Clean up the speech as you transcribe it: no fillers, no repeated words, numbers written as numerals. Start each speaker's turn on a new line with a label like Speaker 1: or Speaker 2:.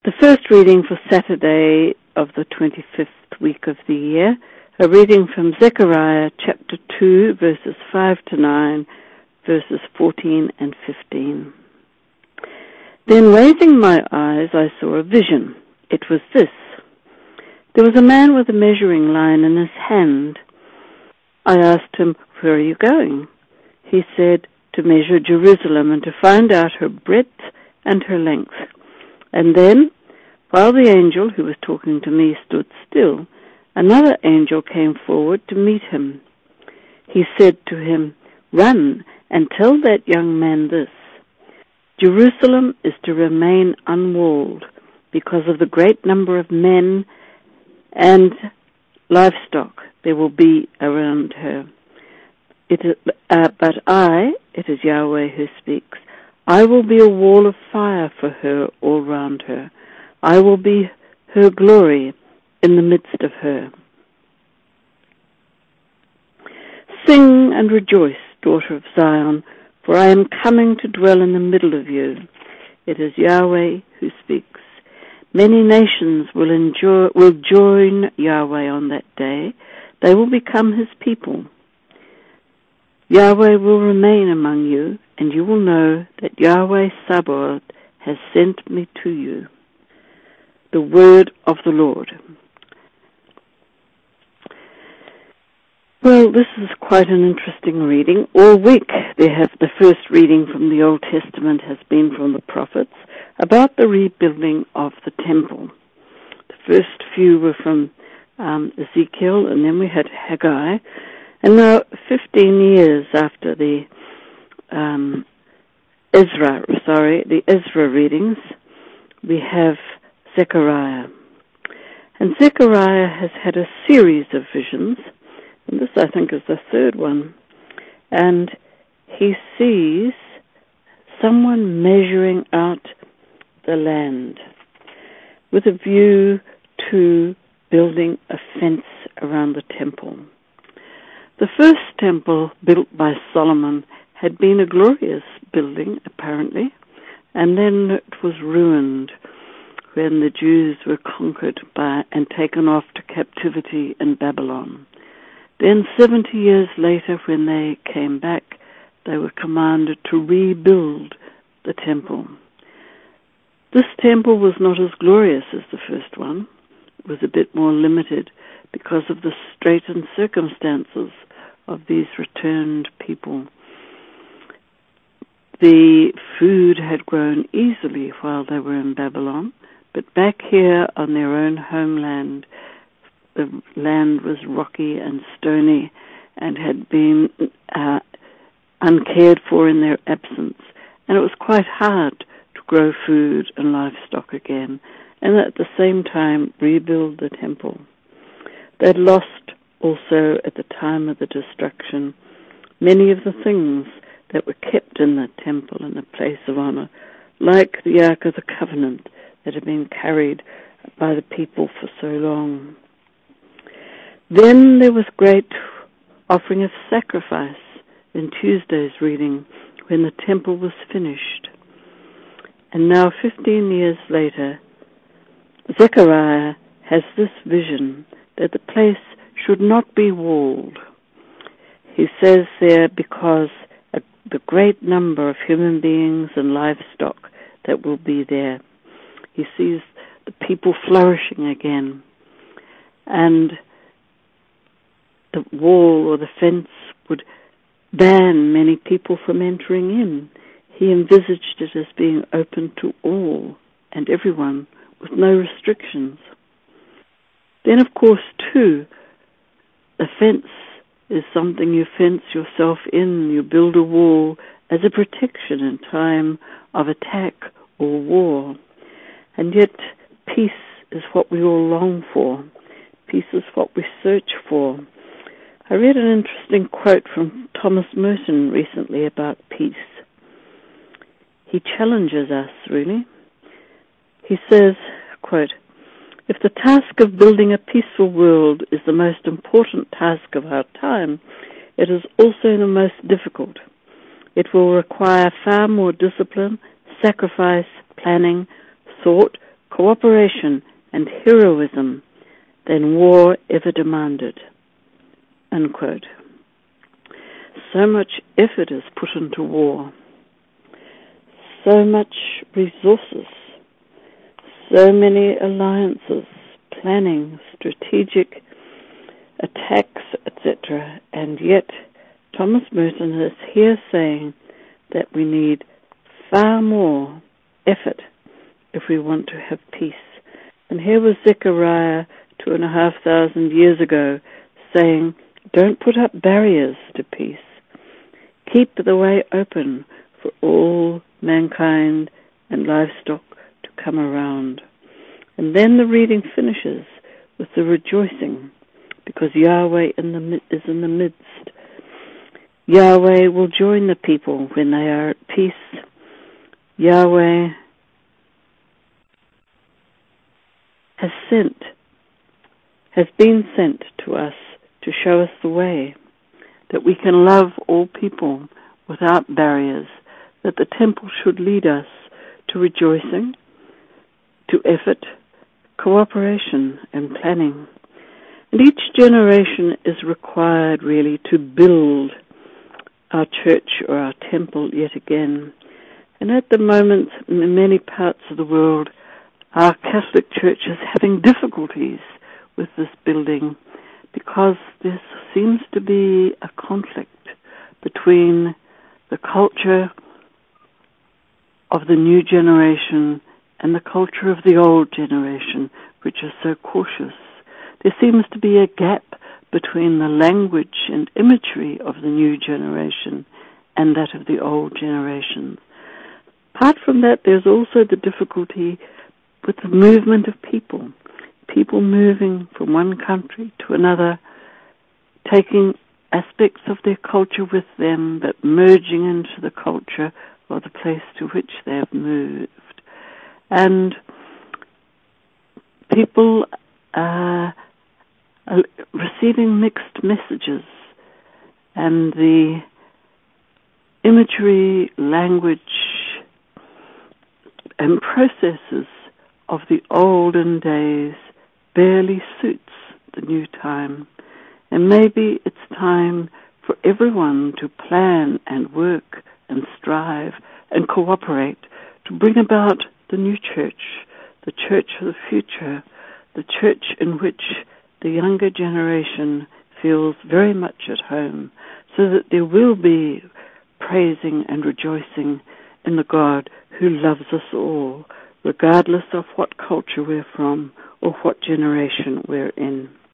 Speaker 1: The first reading for Saturday of the 25th week of the year, a reading from Zechariah chapter 2, verses 5 to 9, verses 14 and 15. Then raising my eyes, I saw a vision. It was this. There was a man with a measuring line in his hand. I asked him, "Where are you going?" He said, "To measure Jerusalem and to find out her breadth and her length." And then, while the angel who was talking to me stood still, another angel came forward to meet him. He said to him, "Run and tell that young man this. Jerusalem is to remain unwalled because of the great number of men and livestock there will be around her. But I, it is Yahweh who speaks, I will be a wall of fire for her all round her. I will be her glory in the midst of her. Sing and rejoice, daughter of Zion, for I am coming to dwell in the middle of you. It is Yahweh who speaks. Many nations will join Yahweh on that day. They will become his people. Yahweh will remain among you, and you will know that Yahweh Sabaoth has sent me to you." The word of the Lord. Well, this is quite an interesting reading. All week the first reading from the Old Testament has been from the prophets about the rebuilding of the temple. The first few were from Ezekiel, and then we had Haggai. And now, 15 years after the Ezra readings, we have Zechariah. And Zechariah has had a series of visions, and this, I think, is the third one. And he sees someone measuring out the land with a view to building a fence around the temple. The first temple built by Solomon had been a glorious building, apparently, and then it was ruined when the Jews were conquered and taken off to captivity in Babylon. Then 70 years later, when they came back, they were commanded to rebuild the temple. This temple was not as glorious as the first one. It was a bit more limited because of the straitened circumstances of these returned people. The food had grown easily while they were in Babylon, but back here on their own homeland, the land was rocky and stony and had been uncared for in their absence. And it was quite hard to grow food and livestock again, and at the same time rebuild the temple. They'd lost also at the time of the destruction many of the things that were kept in the temple in a place of honor, like the Ark of the Covenant that had been carried by the people for so long. Then there was great offering of sacrifice in Tuesday's reading when the temple was finished. And now 15 years later, Zechariah has this vision that the place should not be walled. He says there, because the great number of human beings and livestock that will be there. He sees the people flourishing again, and the wall or the fence would ban many people from entering in. He envisaged it as being open to all and everyone with no restrictions. Then, of course, too, a fence is something you fence yourself in. You build a wall as a protection in time of attack or war. And yet, peace is what we all long for. Peace is what we search for. I read an interesting quote from Thomas Merton recently about peace. He challenges us, really. He says, quote, "If the task of building a peaceful world is the most important task of our time, it is also the most difficult. It will require far more discipline, sacrifice, planning, thought, cooperation, and heroism than war ever demanded." Unquote. So much effort is put into war, so much resources, so many alliances, planning, strategic attacks, etc. And yet, Thomas Merton is here saying that we need far more effort if we want to have peace. And here was Zechariah 2,500 years ago saying, don't put up barriers to peace. Keep the way open for all mankind and livestock to come around. And then the reading finishes with the rejoicing, because Yahweh is in the midst. Yahweh will join the people when they are at peace. Yahweh has been sent to us to show us the way, that we can love all people without barriers, that the temple should lead us to rejoicing, to effort, cooperation, and planning. And each generation is required really to build our church or our temple yet again. And at the moment, in many parts of the world, our Catholic Church is having difficulties with this building because there seems to be a conflict between the culture of the new generation and the culture of the old generation, which is so cautious. There seems to be a gap between the language and imagery of the new generation and that of the old generation. Apart from that, there's also the difficulty with the movement of people moving from one country to another, taking aspects of their culture with them, but merging into the culture of the place to which they have moved. And people are receiving mixed messages, and the imagery, language, and processes of the olden days barely suits the new time. And maybe it's time for everyone to plan and work and strive and cooperate to bring about the new church, the church of the future, the church in which the younger generation feels very much at home, so that there will be praising and rejoicing in the God who loves us all, regardless of what culture we're from or what generation we're in.